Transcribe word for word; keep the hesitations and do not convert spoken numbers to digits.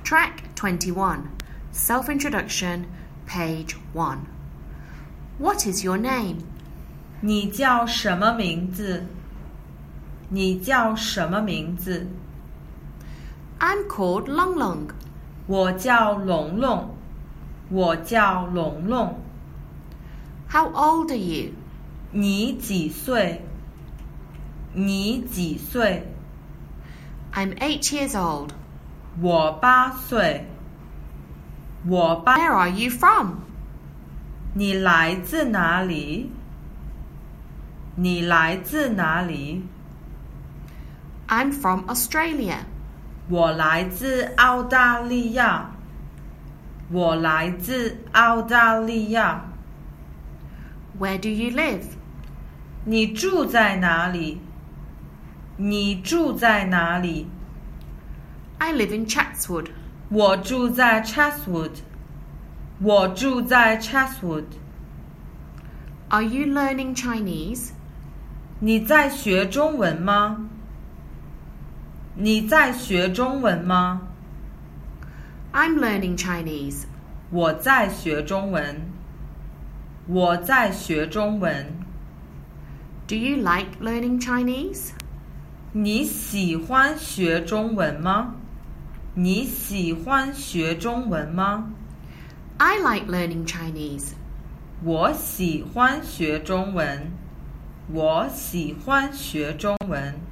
Track twenty-one, Self-Introduction, Page one. What is your name? 你叫什么名字？你叫什么名字？ I'm called Long Long. 我叫龙龙。我叫龙龙。 How old are you? 你几岁？你几岁？ I'm eight years old. 我八岁。我八。 Where are you from? 你来自哪里？你来自哪里？ I'm from Australia. 我来自澳大利亚。我来自澳大利亚。 Where do you live? 你住在哪里？你住在哪里？ I live in Chatswood. 我住在 Chatswood。我住在 Chatswood。 Are you learning Chinese? 你在学中文吗？你在学中文吗？ I'm learning Chinese. 我在学中文。我在学中文。 Do you like learning Chinese? 你喜欢学中文吗？你喜欢学中文吗？ I like learning Chinese. 我喜欢学中文。我喜欢学中文。